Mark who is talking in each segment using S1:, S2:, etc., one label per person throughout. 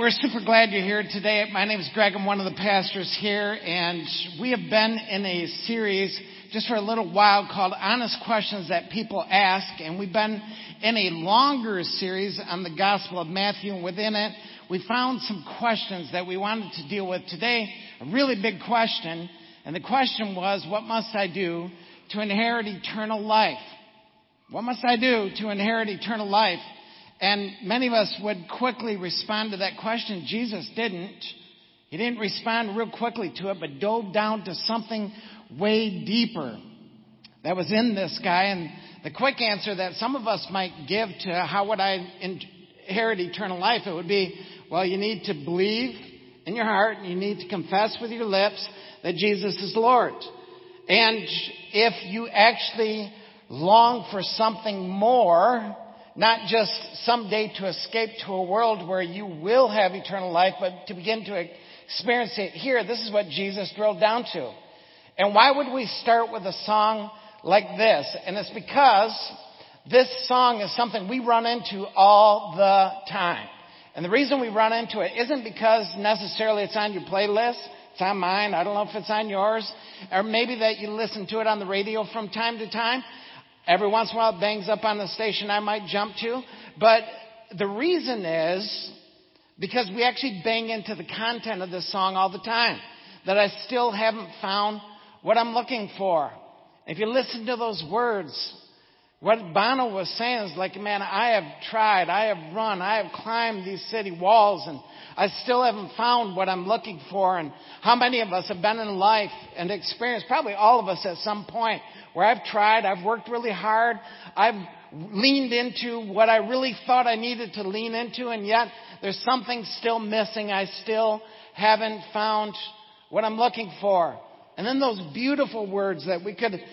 S1: We're super glad you're here today. My name is Greg. I'm one of the pastors here, and we have been in a series just for a little while called Honest Questions That People Ask, and we've been in a longer series on the Gospel of Matthew, and within it, we found some questions that we wanted to deal with today. A really big question, and the question was, what must I do to inherit eternal life? What must I do to inherit eternal life? And many of us would quickly respond to that question. Jesus didn't. He didn't respond real quickly to it, but dove down to something way deeper that was in this guy. And the quick answer that some of us might give to how would I inherit eternal life, it would be, well, you need to believe in your heart and you need to confess with your lips that Jesus is Lord. And if you actually long for something more, not just someday to escape to a world where you will have eternal life, but to begin to experience it here. This is what Jesus drilled down to. And why would we start with a song like this? And it's because this song is something we run into all the time. And the reason we run into it isn't because necessarily it's on your playlist. It's on mine. I don't know if it's on yours. Or maybe that you listen to it on the radio from time to time. Every once in a while it bangs up on the station I might jump to. But the reason is because we actually bang into the content of this song all the time. That I still haven't found what I'm looking for. If you listen to those words, what Bono was saying is like, man, I have tried, I have run, I have climbed these city walls, and I still haven't found what I'm looking for. And how many of us have been in life and experienced, probably all of us at some point, where I've tried, I've worked really hard, I've leaned into what I really thought I needed to lean into, and yet there's something still missing. I still haven't found what I'm looking for. And then those beautiful words that we could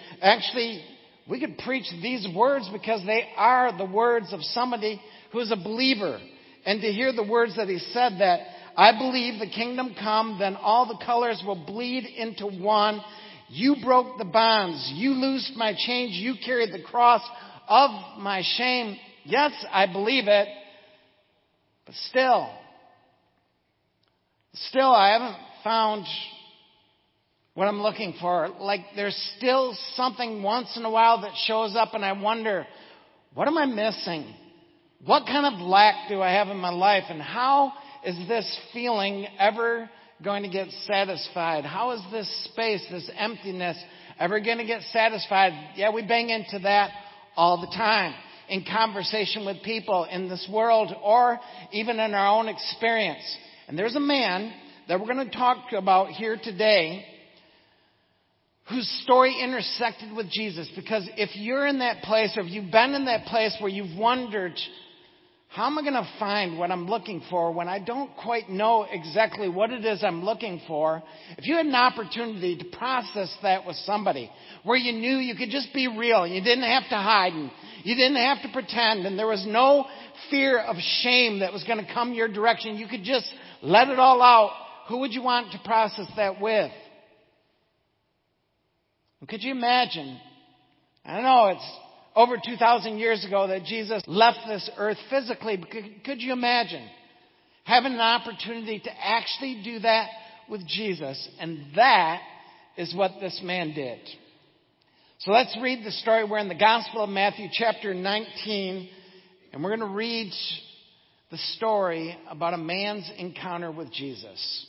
S1: preach these words because they are the words of somebody who's a believer. And to hear the words that he said that, I believe the kingdom come, then all the colors will bleed into one. You broke the bonds. You loosed my chains. You carried the cross of my shame. Yes, I believe it. But still I haven't found what I'm looking for. Like there's still something once in a while that shows up and I wonder, what am I missing? What kind of lack do I have in my life? And how is this feeling ever going to get satisfied? How is this space, this emptiness ever going to get satisfied? Yeah, we bang into that all the time in conversation with people in this world or even in our own experience. And there's a man that we're going to talk about here today whose story intersected with Jesus. Because if you're in that place or if you've been in that place where you've wondered, how am I going to find what I'm looking for when I don't quite know exactly what it is I'm looking for? If you had an opportunity to process that with somebody where you knew you could just be real, you didn't have to hide and you didn't have to pretend and there was no fear of shame that was going to come your direction, you could just let it all out, who would you want to process that with? Could you imagine? I don't know, it's over 2,000 years ago that Jesus left this earth physically. But could you imagine having an opportunity to actually do that with Jesus? And that is what this man did. So let's read the story. We're in the Gospel of Matthew chapter 19. And we're going to read the story about a man's encounter with Jesus.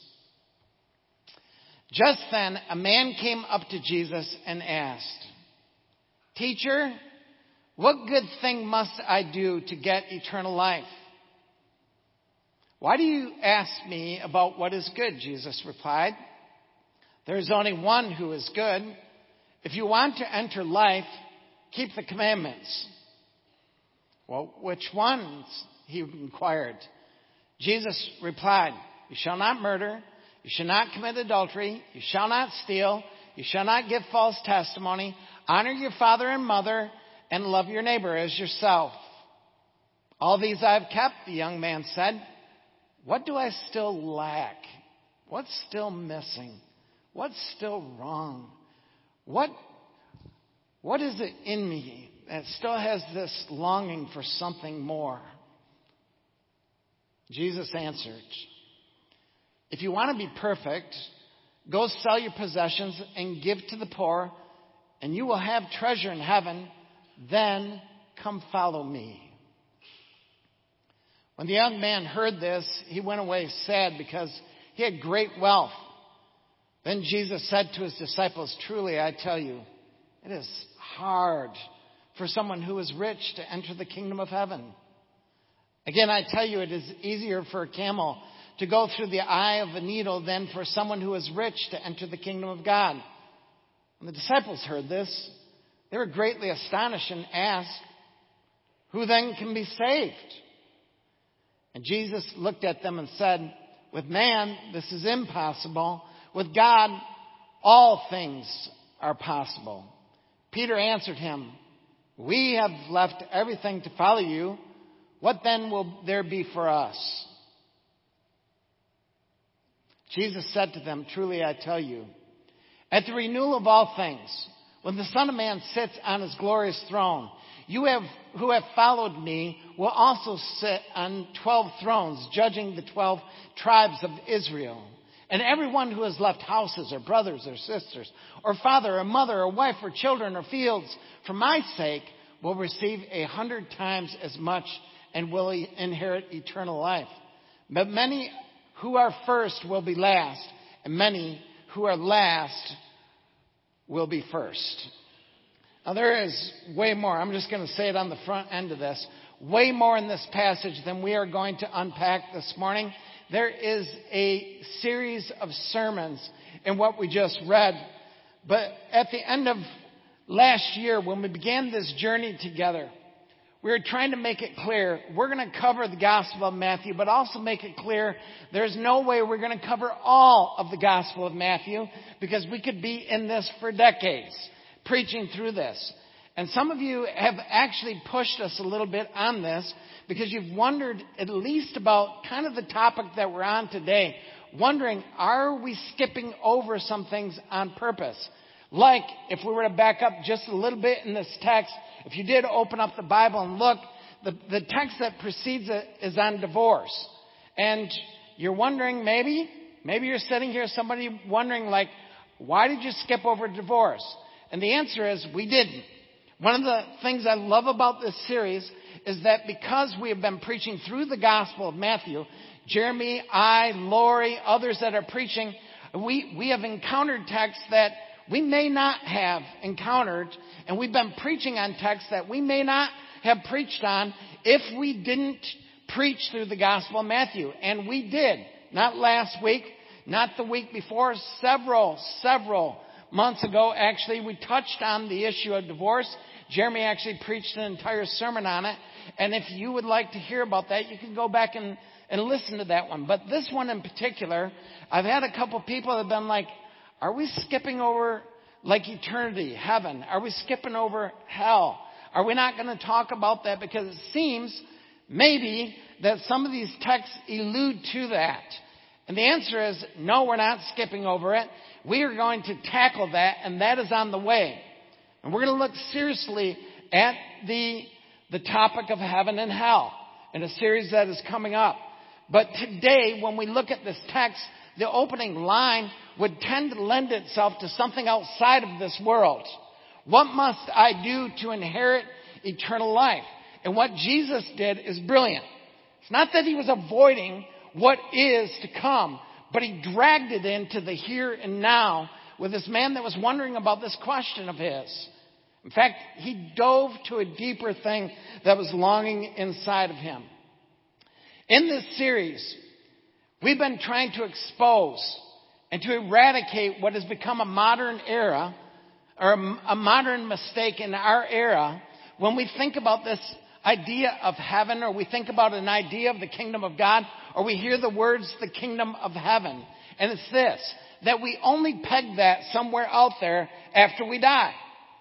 S1: Just then, a man came up to Jesus and asked, "Teacher, what good thing must I do to get eternal life?" "Why do you ask me about what is good?" Jesus replied. "There is only one who is good. If you want to enter life, keep the commandments." "Well, which ones?" he inquired. Jesus replied, "You shall not murder. You shall not commit adultery. You shall not steal. You shall not give false testimony. Honor your father and mother, and love your neighbor as yourself." "All these I have kept," the young man said. "What do I still lack? What's still missing? What's still wrong? What is it in me that still has this longing for something more?" Jesus answered, "If you want to be perfect, go sell your possessions and give to the poor, and you will have treasure in heaven. Then come follow me." When the young man heard this, he went away sad because he had great wealth. Then Jesus said to his disciples, "Truly, I tell you, it is hard for someone who is rich to enter the kingdom of heaven. Again, I tell you, it is easier for a camel to go through the eye of a needle than for someone who is rich to enter the kingdom of God." When the disciples heard this, they were greatly astonished and asked, "Who then can be saved?" And Jesus looked at them and said, "With man, this is impossible. With God, all things are possible." Peter answered him, "We have left everything to follow you. What then will there be for us?" Jesus said to them, "Truly I tell you, at the renewal of all things, when the Son of Man sits on his glorious throne, you who have followed me will also sit on 12 thrones, judging the 12 tribes of Israel. And everyone who has left houses or brothers or sisters or father or mother or wife or children or fields for my sake will receive 100 times as much and will inherit eternal life. But many who are first will be last, and many who are last will be first." Now there is way more. I'm just going to say it on the front end of this. Way more in this passage than we are going to unpack this morning. There is a series of sermons in what we just read. But at the end of last year, when we began this journey together, we were trying to make it clear we're going to cover the Gospel of Matthew, but also make it clear there's no way we're going to cover all of the Gospel of Matthew, because we could be in this for decades, preaching through this. And some of you have actually pushed us a little bit on this because you've wondered at least about kind of the topic that we're on today, wondering, are we skipping over some things on purpose? Like, if we were to back up just a little bit in this text, if you did open up the Bible and look, the text that precedes it is on divorce. And you're wondering, maybe you're sitting here, somebody wondering, like, why did you skip over divorce? And the answer is, we didn't. One of the things I love about this series is that because we have been preaching through the Gospel of Matthew, Jeremy, I, Lori, others that are preaching, we have encountered texts that we may not have encountered, and we've been preaching on texts that we may not have preached on if we didn't preach through the Gospel of Matthew. And we did. Not last week, not the week before, several months ago, actually, we touched on the issue of divorce. Jeremy actually preached an entire sermon on it. And if you would like to hear about that, you can go back and listen to that one. But this one in particular, I've had a couple people that have been like, are we skipping over like eternity, heaven? Are we skipping over hell? Are we not going to talk about that? Because it seems maybe that some of these texts allude to that. And the answer is, no, we're not skipping over it. We are going to tackle that, and that is on the way. And we're going to look seriously at the topic of heaven and hell in a series that is coming up. But today, when we look at this text, the opening line would tend to lend itself to something outside of this world. What must I do to inherit eternal life? And what Jesus did is brilliant. It's not that he was avoiding what is to come, but he dragged it into the here and now with this man that was wondering about this question of his. In fact, he dove to a deeper thing that was longing inside of him. In this series, we've been trying to expose and to eradicate what has become a modern era, or a modern mistake in our era, when we think about this idea of heaven, or we think about an idea of the kingdom of God, or we hear the words, the kingdom of heaven. And it's this, that we only peg that somewhere out there after we die.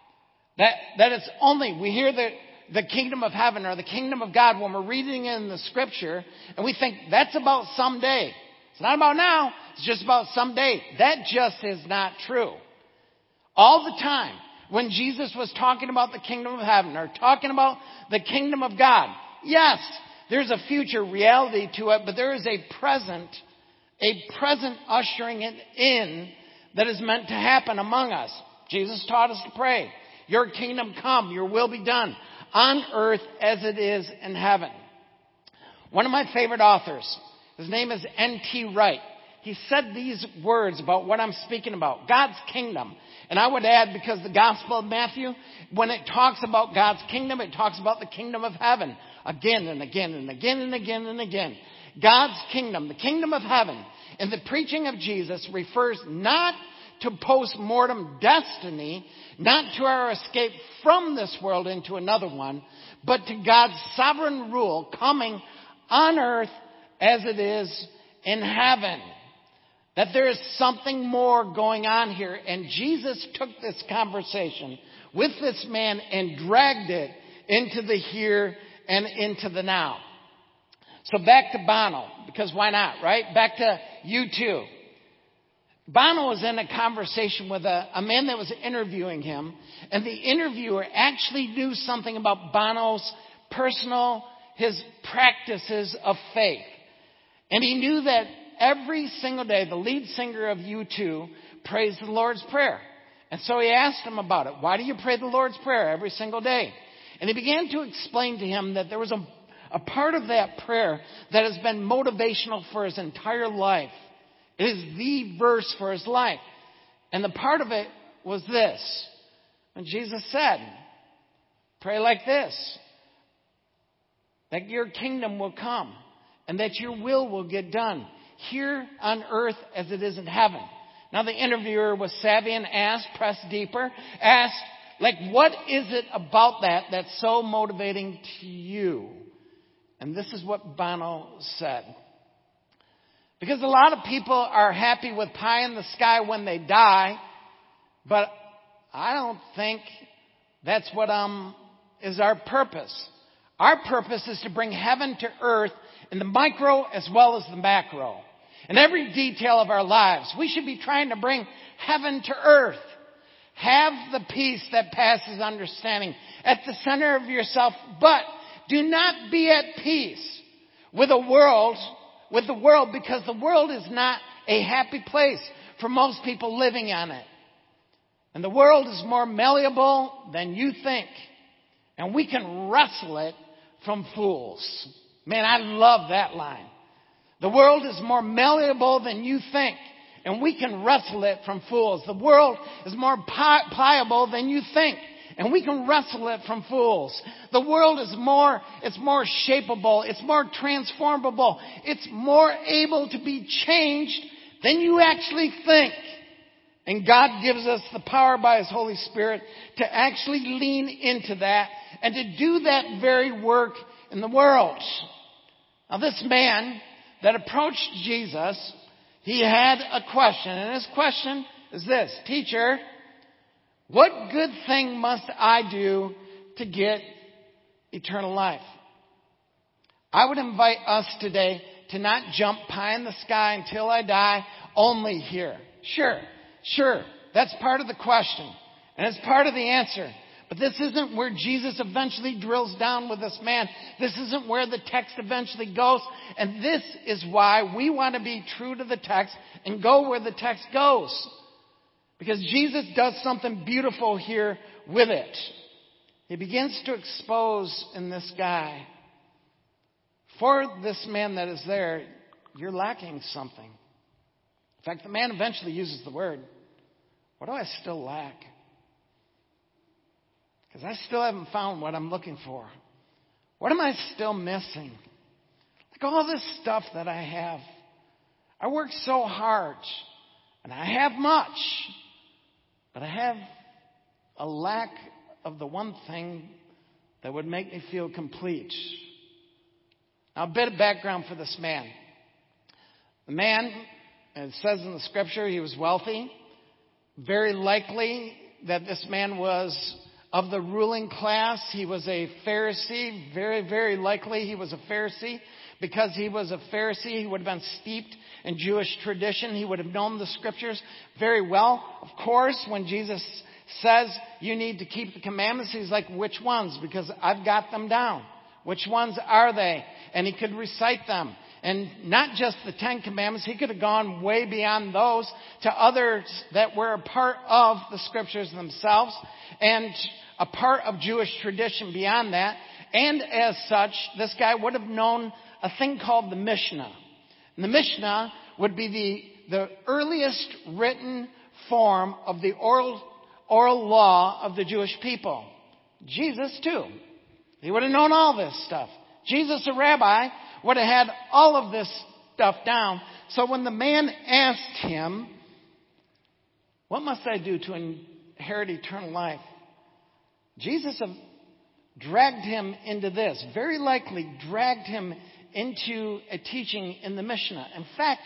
S1: That it's only, we hear the kingdom of heaven or the kingdom of God when we're reading in the scripture, and we think that's about someday. It's not about now, it's just about someday. That just is not true. All the time, when Jesus was talking about the kingdom of heaven or talking about the kingdom of God, yes, There's a future reality to it, but there is a present ushering it in that is meant to happen among us. Jesus taught us to pray, your kingdom come, your will be done on earth as it is in heaven. One of my favorite authors, his name is N.T. Wright. He said these words about what I'm speaking about, God's kingdom. And I would add, because the Gospel of Matthew, when it talks about God's kingdom, it talks about the kingdom of heaven again and again and again and again and again. God's kingdom, the kingdom of heaven, in the preaching of Jesus refers not to post-mortem destiny, not to our escape from this world into another one, but to God's sovereign rule coming on earth as it is in heaven. That there is something more going on here. And Jesus took this conversation with this man and dragged it into the here and into the now. So back to Bono, because why not, right? Back to U2. Bono was in a conversation with a man that was interviewing him, and the interviewer actually knew something about Bono's his practices of faith. And he knew that every single day, the lead singer of U2 prays the Lord's Prayer. And so he asked him about it. Why do you pray the Lord's Prayer every single day? And he began to explain to him that there was a part of that prayer that has been motivational for his entire life. It is the verse for his life. And the part of it was this. When Jesus said, pray like this, that your kingdom will come and that your will get done here on earth as it is in heaven. Now the interviewer was savvy and pressed deeper, what is it about that that's so motivating to you? And this is what Bono said. Because a lot of people are happy with pie in the sky when they die, but I don't think that's what is our purpose. Our purpose is to bring heaven to earth in the micro as well as the macro. In every detail of our lives, we should be trying to bring heaven to earth. Have the peace that passes understanding at the center of yourself, but do not be at peace with the world, because the world is not a happy place for most people living on it. And the world is more malleable than you think. And we can wrestle it from fools. Man, I love that line. The world is more malleable than you think. And we can wrestle it from fools. The world is more pliable than you think. And we can wrestle it from fools. The world is more shapeable. It's more transformable. It's more able to be changed than you actually think. And God gives us the power by His Holy Spirit to actually lean into that and to do that very work in the world. Now this man that approached Jesus, he had a question. And his question is this: Teacher, what good thing must I do to get eternal life? I would invite us today to not jump pie in the sky until I die only here. Sure, that's part of the question. And it's part of the answer. But this isn't where Jesus eventually drills down with this man. This isn't where the text eventually goes. And this is why we want to be true to the text and go where the text goes. Because Jesus does something beautiful here with it. He begins to expose in this guy, for this man that is there, you're lacking something. In fact, the man eventually uses the word, what do I still lack? Because I still haven't found what I'm looking for. What am I still missing? Like all this stuff that I have. I work so hard and I have much, but I have a lack of the one thing that would make me feel complete. Now, a bit of background for this man. The man, it says in the scripture, he was wealthy. Very likely that this man was of the ruling class. He was a Pharisee. Very, very likely he was a Pharisee. Because he was a Pharisee, he would have been steeped in Jewish tradition. He would have known the scriptures very well. Of course, when Jesus says you need to keep the commandments, he's like, which ones? Because I've got them down. Which ones are they? And he could recite them. And not just the 10 Commandments. He could have gone way beyond those to others that were a part of the Scriptures themselves and a part of Jewish tradition beyond that. And as such, this guy would have known a thing called the Mishnah. And the Mishnah would be the earliest written form of the oral law of the Jewish people. Jesus, too. He would have known all this stuff. Jesus, a rabbi, would have had all of this stuff down. So when the man asked him, what must I do to inherit eternal life? Jesus dragged him into this. Very likely dragged him into a teaching in the Mishnah. In fact,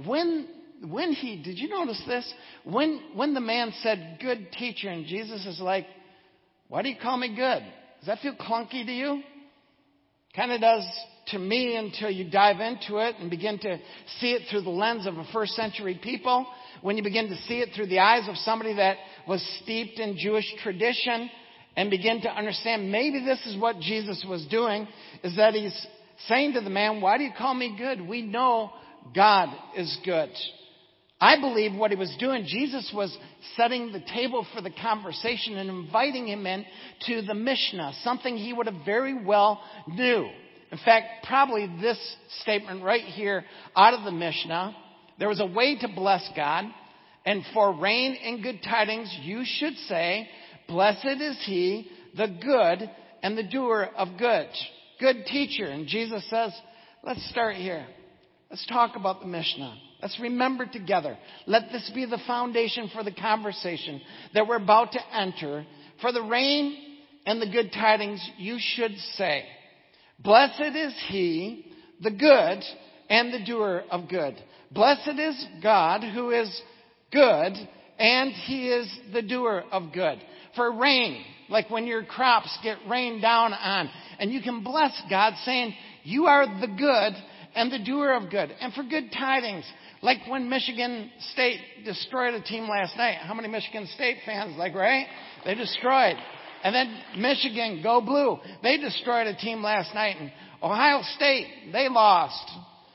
S1: did you notice this? When the man said, good teacher, and Jesus is like, why do you call me good? Does that feel clunky to you? Kind of does to me until you dive into it and begin to see it through the lens of a first century people. When you begin to see it through the eyes of somebody that was steeped in Jewish tradition and begin to understand maybe this is what Jesus was doing, is that he's saying to the man, why do you call me good? We know God is good. I believe what he was doing, Jesus was setting the table for the conversation and inviting him in to the Mishnah, something he would have very well knew. In fact, probably this statement right here out of the Mishnah, there was a way to bless God, and for rain and good tidings you should say, blessed is he, the good and the doer of good. Good teacher. And Jesus says, let's start here. Let's talk about the Mishnah. Let's remember together. Let this be the foundation for the conversation that we're about to enter. For the rain and the good tidings, you should say, blessed is he, the good and the doer of good. Blessed is God who is good, and he is the doer of good. For rain, like when your crops get rained down on, and you can bless God saying, you are the good and the doer of good. And for good tidings, like when Michigan State destroyed a team last night. How many Michigan State fans, right? They destroyed. And then Michigan, go blue. They destroyed a team last night. And Ohio State, they lost.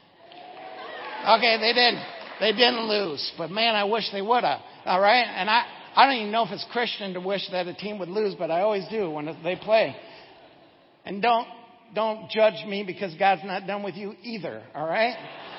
S1: Okay, they didn't lose. But man, I wish they would have. All right? And I don't even know if it's Christian to wish that a team would lose, but I always do when they play. And don't judge me because God's not done with you either. All right?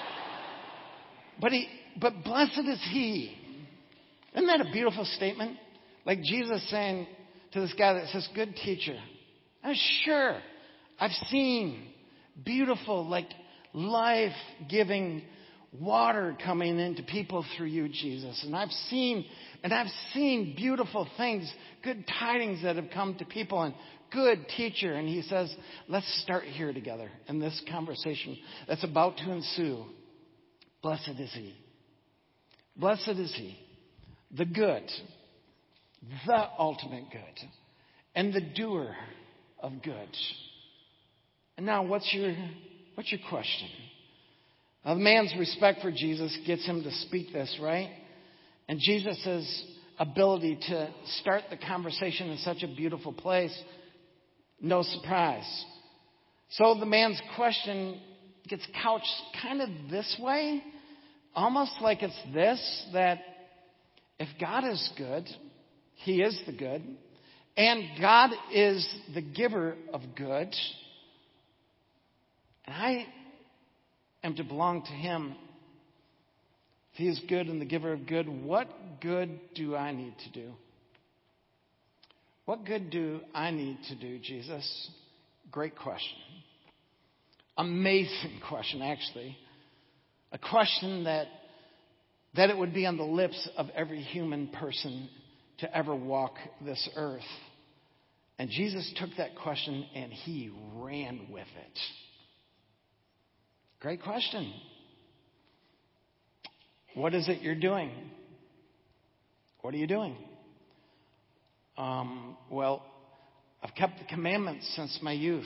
S1: But blessed is he. Isn't that a beautiful statement? Like Jesus saying to this guy that says, good teacher. Sure, I've seen beautiful, life-giving water coming into people through you, Jesus. And I've seen beautiful things, good tidings that have come to people, and good teacher. And he says, let's start here together in this conversation that's about to ensue. Blessed is he. Blessed is he. The good. The ultimate good. And the doer of good. And now what's your question? Now, the man's respect for Jesus gets him to speak this, right? And Jesus' ability to start the conversation in such a beautiful place, no surprise. So the man's question gets couched kind of this way, almost like it's this, that if God is good, he is the good, and God is the giver of good, and I am to belong to him. If he is good and the giver of good, what good do I need to do? What good do I need to do, Jesus? Great question. Amazing question, actually. A question that it would be on the lips of every human person to ever walk this earth. And Jesus took that question and he ran with it. Great question. What is it you're doing? What are you doing? Well, I've kept the commandments since my youth.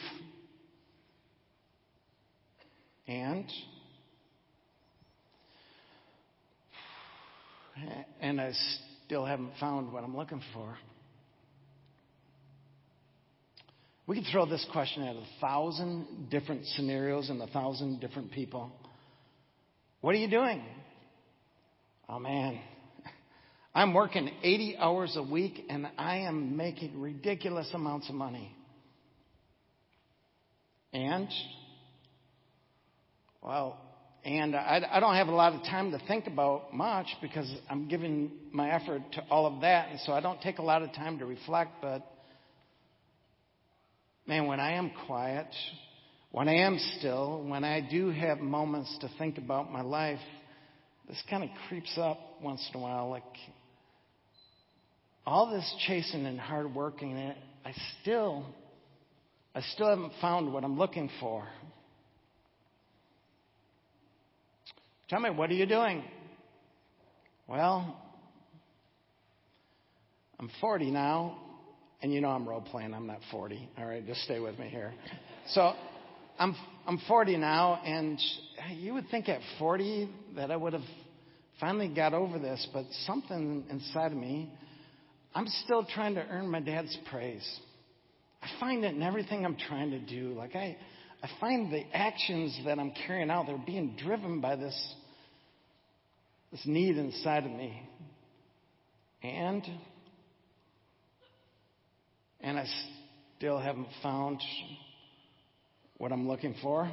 S1: And I still haven't found what I'm looking for. We could throw this question at 1,000 different scenarios and 1,000 different people. What are you doing? Oh, man, I'm working 80 hours a week and I am making ridiculous amounts of money. And I don't have a lot of time to think about much because I'm giving my effort to all of that. And so I don't take a lot of time to reflect. But, man, when I am quiet, when I am still, when I do have moments to think about my life, this kind of creeps up once in a while. Like, all this chasing and hard working, I still haven't found what I'm looking for. Tell me, what are you doing? Well, I'm 40 now, and you know I'm role playing. I'm not 40. All right, just stay with me here. So I'm 40 now, and you would think at 40 that I would have finally got over this, but something inside of me, I'm still trying to earn my dad's praise. I find it in everything I'm trying to do. Like I find the actions that I'm carrying out, they're being driven by this need inside of me. And I still haven't found what I'm looking for.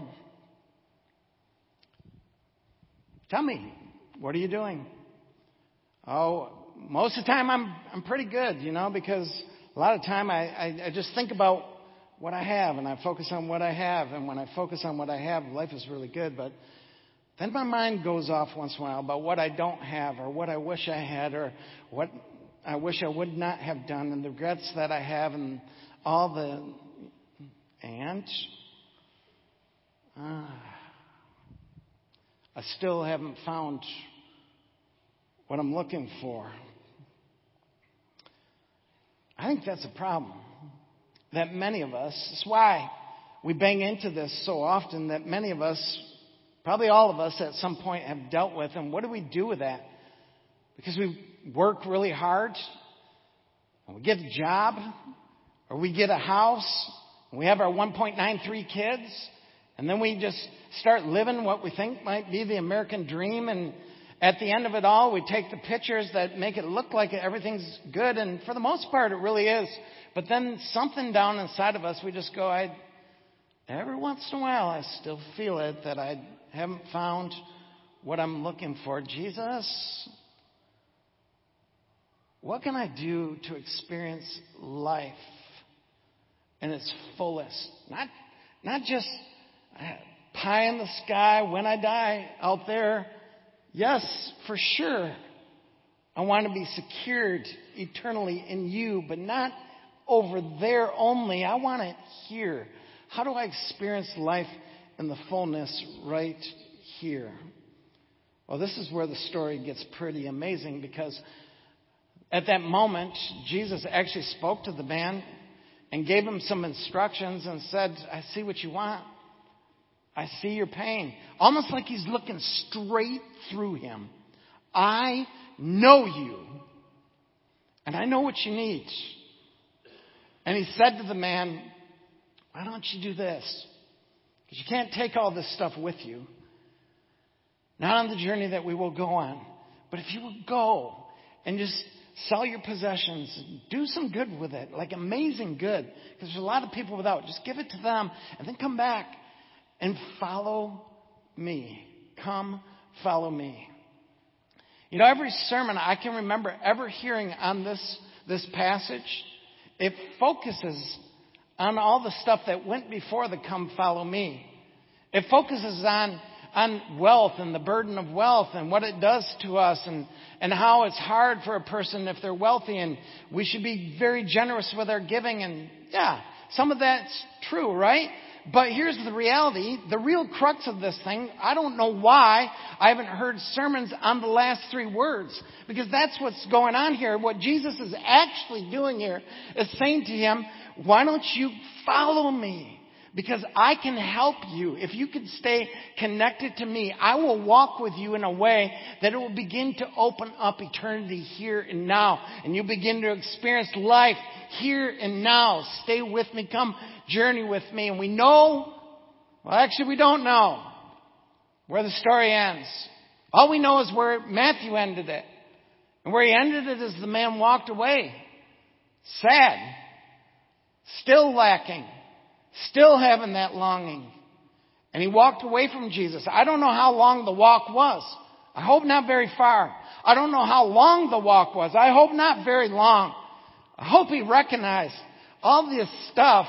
S1: Tell me, what are you doing? Oh, most of the time I'm pretty good, because a lot of time I just think about what I have and I focus on what I have. And when I focus on what I have, life is really good. But then my mind goes off once in a while about what I don't have or what I wish I had or what I wish I would not have done and the regrets that I have and all the... And I still haven't found what I'm looking for. I think that's a problem that many of us, that's why we bang into this so often, that many of us, probably all of us at some point have dealt with. And what do we do with that? Because we work really hard, and we get a job, or we get a house, and we have our 1.93 kids, and then we just start living what we think might be the American dream. And at the end of it all, we take the pictures that make it look like everything's good. And for the most part, it really is. But then something down inside of us, we just go, every once in a while, I still feel it, that I haven't found what I'm looking for. Jesus, what can I do to experience life in its fullest? Not just pie in the sky when I die out there. Yes, for sure. I want to be secured eternally in you, but not over there only. I want it here. How do I experience life in the fullness right here? Well, this is where the story gets pretty amazing, because at that moment, Jesus actually spoke to the man and gave him some instructions and said, I see what you want. I see your pain. Almost like he's looking straight through him. I know you. And I know what you need. And he said to the man, why don't you do this? Because you can't take all this stuff with you. Not on the journey that we will go on. But if you will go and just sell your possessions, do some good with it, like amazing good. Because there's a lot of people without. Just give it to them and then come back and follow me. Come, follow me. Every sermon I can remember ever hearing on this passage, it focuses on all the stuff that went before the come, follow me. It focuses on wealth and the burden of wealth and what it does to us and how it's hard for a person if they're wealthy, and we should be very generous with our giving. And yeah, some of that's true, right? But here's the reality, the real crux of this thing. I don't know why I haven't heard sermons on the last three words, because that's what's going on here. What Jesus is actually doing here is saying to him, why don't you follow me? Because I can help you. If you can stay connected to me, I will walk with you in a way that it will begin to open up eternity here and now. And you begin to experience life here and now. Stay with me. Come journey with me. And we know, well, actually we don't know where the story ends. All we know is where Matthew ended it. And where he ended it is the man walked away. Sad. Still lacking. Still having that longing. And he walked away from Jesus. I don't know how long the walk was. I hope not very far. I don't know how long the walk was. I hope not very long. I hope he recognized all this stuff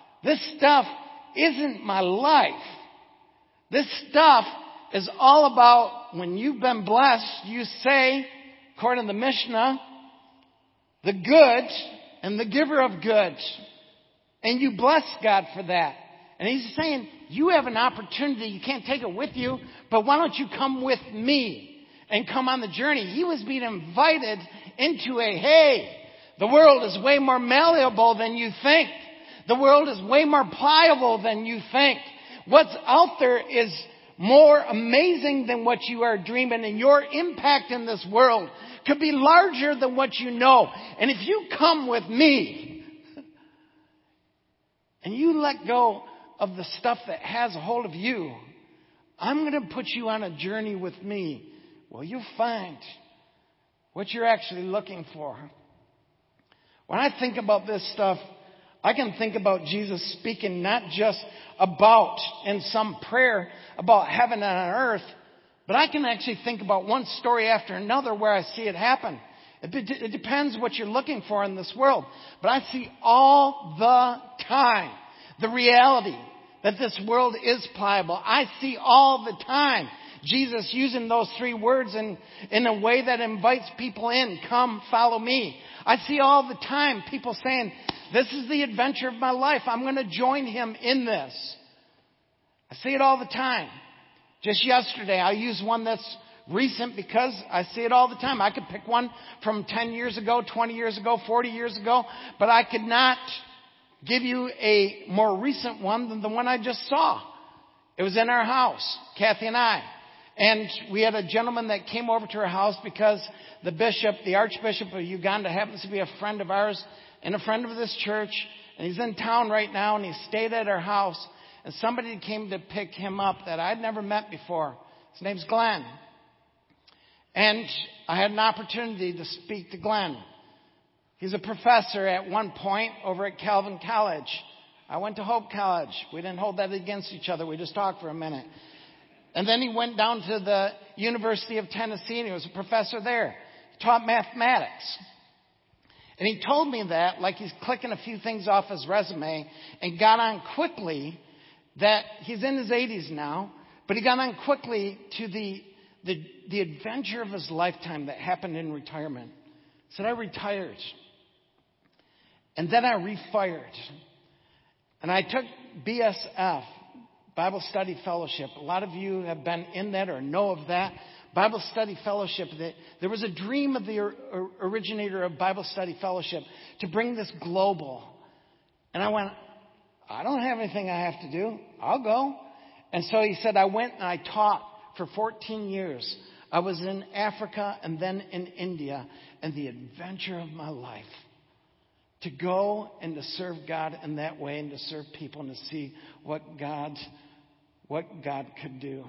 S1: isn't my life. This stuff is all about when you've been blessed, you say, according to the Mishnah, the good and the giver of good. And you bless God for that. And he's saying, you have an opportunity. You can't take it with you, but why don't you come with me and come on the journey? He was being invited into hey, the world is way more malleable than you think. The world is way more pliable than you think. What's out there is more amazing than what you are dreaming, and your impact in this world could be larger than what you know. And if you come with me, and you let go of the stuff that has a hold of you, I'm going to put you on a journey with me. Well, you'll find what you're actually looking for. When I think about this stuff, I can think about Jesus speaking not just about in some prayer about heaven and earth, but I can actually think about one story after another where I see it happen. It depends what you're looking for in this world. But I see all the time the reality that this world is pliable. I see all the time Jesus using those three words in a way that invites people in. Come, follow me. I see all the time people saying, this is the adventure of my life. I'm going to join him in this. I see it all the time. Just yesterday, I used one that's recent because I see it all the time. I could pick one from 10 years ago, 20 years ago, 40 years ago, but I could not give you a more recent one than the one I just saw. It was in our house, Kathy and I. And we had a gentleman that came over to our house because the Archbishop of Uganda happens to be a friend of ours and a friend of this church. And he's in town right now and he stayed at our house. And somebody came to pick him up that I'd never met before. His name's Glenn. And I had an opportunity to speak to Glenn. He's a professor at one point over at Calvin College. I went to Hope College. We didn't hold that against each other. We just talked for a minute. And then he went down to the University of Tennessee and he was a professor there. He taught mathematics. And he told me that, like he's clicking a few things off his resume, and got on quickly that he's in his 80s now, but he got on quickly to the adventure of his lifetime that happened in retirement. He said, I retired. And then I refired. And I took BSF, Bible Study Fellowship. A lot of you have been in that or know of that. Bible Study Fellowship. There was a dream of the originator of Bible Study Fellowship to bring this global. And I went, I don't have anything I have to do. I'll go. And so he said, I went and I taught for 14 years. I was in Africa and then in India. And the adventure of my life, to go and to serve God in that way and to serve people and to see what God could do.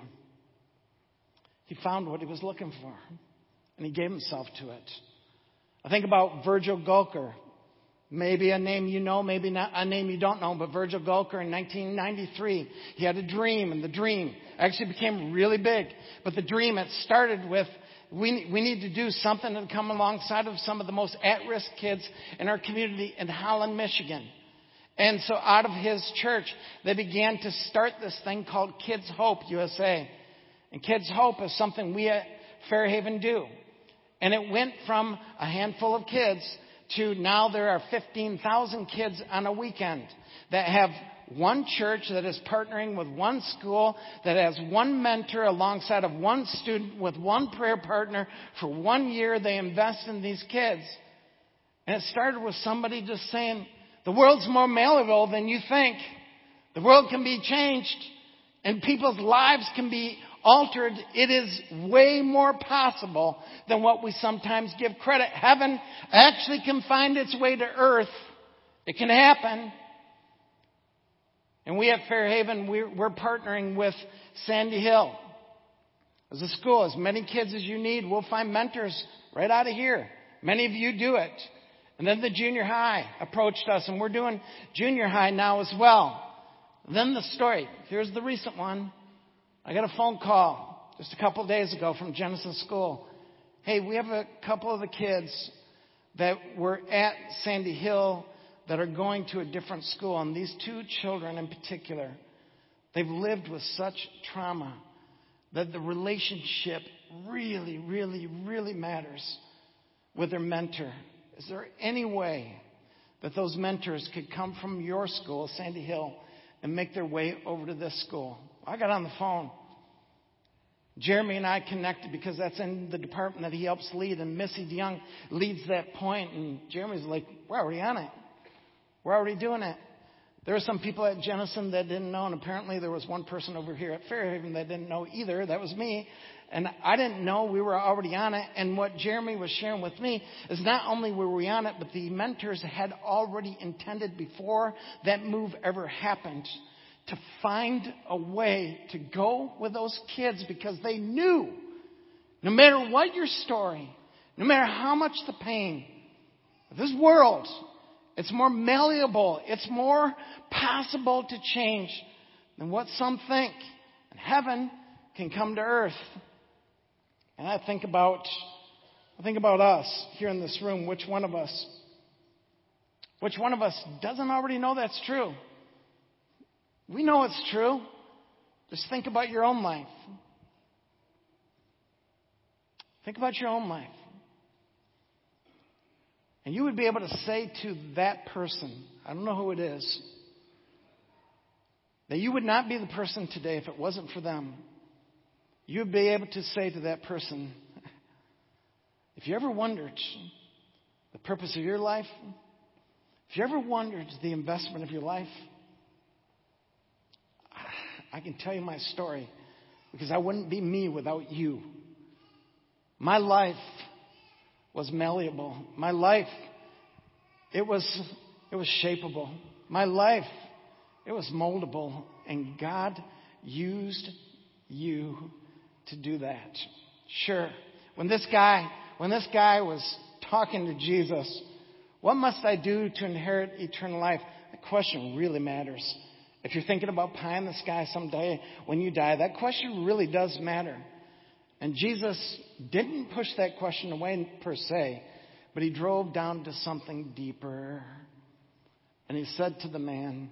S1: He found what he was looking for, and he gave himself to it. I think about Virgil Gulker. Maybe a name you know, maybe not a name you don't know, but Virgil Gulker in 1993, he had a dream, and the dream actually became really big. But the dream, it started with, we need to do something to come alongside of some of the most at-risk kids in our community in Holland, Michigan. And so out of his church, they began to start this thing called Kids Hope USA. And Kids Hope is something we at Fairhaven do. And it went from a handful of kids to now there are 15,000 kids on a weekend that have one church that is partnering with one school that has one mentor alongside of one student with one prayer partner. For 1 year, they invest in these kids. And it started with somebody just saying, the world's more malleable than you think. The world can be changed and people's lives can be altered. It is way more possible than what we sometimes give credit. Heaven actually can find its way to earth. It can happen. And we at Fairhaven, we're partnering with Sandy Hill as a school. As many kids as you need, we'll find mentors right out of here. Many of you do it. And then the junior high approached us, and we're doing junior high now as well. Then the story. Here's the recent one. I got a phone call just a couple days ago from Genesis School. Hey, we have a couple of the kids that were at Sandy Hill that are going to a different school. And these two children in particular, they've lived with such trauma that the relationship really, really, really matters with their mentor. Is there any way that those mentors could come from your school, Sandy Hill, and make their way over to this school? I got on the phone. Jeremy and I connected because that's in the department that he helps lead, and Missy DeYoung leads that point. And Jeremy's like, we're already on it. We're already doing it. There were some people at Jenison that didn't know, and apparently there was one person over here at Fairhaven that didn't know either. That was me. And I didn't know we were already on it. And what Jeremy was sharing with me is not only were we on it, but the mentors had already intended before that move ever happened to find a way to go with those kids, because they knew no matter what your story, no matter how much the pain, this world, it's more malleable, it's more possible to change than what some think. And heaven can come to earth. And I think about us here in this room. Which one of us doesn't already know that's true? We know it's true. Just think about your own life. Think about your own life. And you would be able to say to that person, I don't know who it is, that you would not be the person today if it wasn't for them. You'd be able to say to that person, if you ever wondered the purpose of your life, if you ever wondered the investment of your life, I can tell you my story, because I wouldn't be me without you. My life was malleable. My life, it was shapeable. My life, it was moldable. And God used you to do that. Sure. When this guy was talking to Jesus, what must I do to inherit eternal life? That question really matters. If you're thinking about pie in the sky someday when you die, that question really does matter. And Jesus didn't push that question away per se, but he drove down to something deeper. And he said to the man,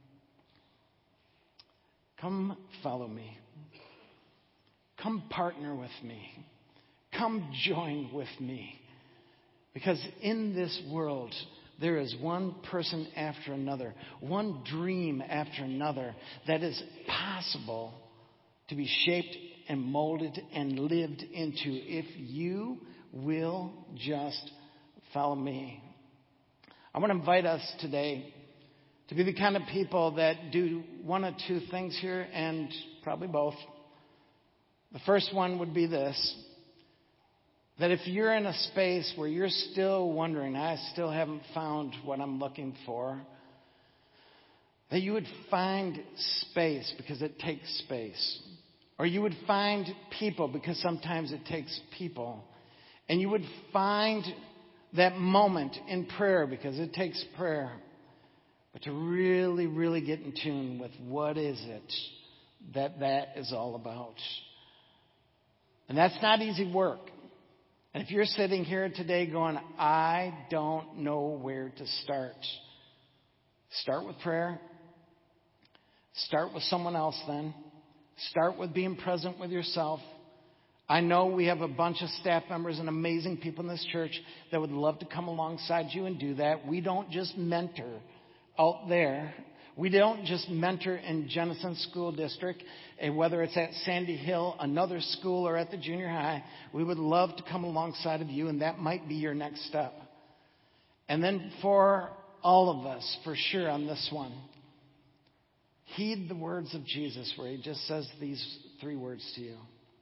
S1: come follow me. Come partner with me. Come join with me. Because in this world, there is one person after another, one dream after another that is possible to be shaped and molded and lived into if you will just follow me. I want to invite us today to be the kind of people that do one of two things here, and probably both. The first one would be this: that if you're in a space where you're still wondering, I still haven't found what I'm looking for, that you would find space, because it takes space. Or you would find people, because sometimes it takes people. And you would find that moment in prayer, because it takes prayer. But to really, really get in tune with what is it that is all about. And that's not easy work. And if you're sitting here today going, I don't know where to start with prayer. Start with someone else then. Start with being present with yourself. I know we have a bunch of staff members and amazing people in this church that would love to come alongside you and do that. We don't just mentor out there. We don't just mentor in Jenison School District, and whether it's at Sandy Hill, another school, or at the junior high. We would love to come alongside of you, and that might be your next step. And then for all of us, for sure on this one, heed the words of Jesus where he just says these 3 words to you.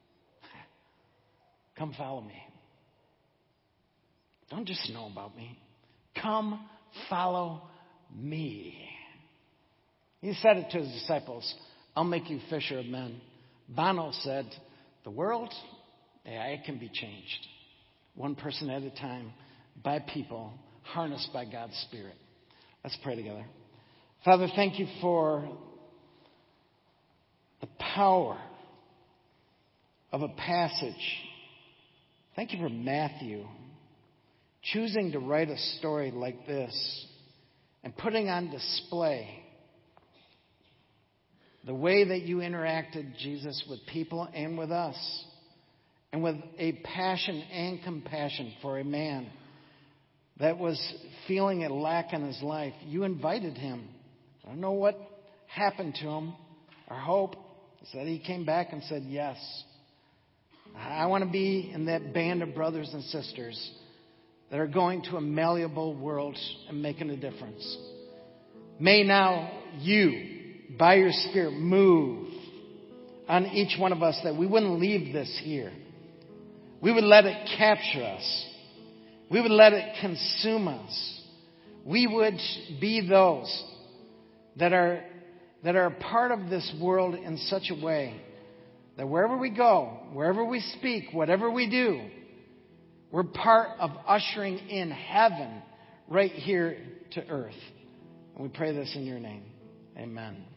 S1: Come follow me. Don't just know about me. Come follow me. He said it to his disciples, I'll make you fisher of men. Bono said, the world, it can be changed. One person at a time, by people, harnessed by God's Spirit. Let's pray together. Father, thank you for the power of a passage. Thank you for Matthew choosing to write a story like this and putting on display the way that you interacted, Jesus, with people and with us, and with a passion and compassion for a man that was feeling a lack in his life. You invited him. I don't know what happened to him. Our hope is that he came back and said, yes, I want to be in that band of brothers and sisters that are going to a malleable world and making a difference. May now you, by your Spirit, move on each one of us, that we wouldn't leave this here. We would let it capture us. We would let it consume us. We would be those that are a part of this world in such a way that wherever we go, wherever we speak, whatever we do, we're part of ushering in heaven right here to earth. And we pray this in your name. Amen.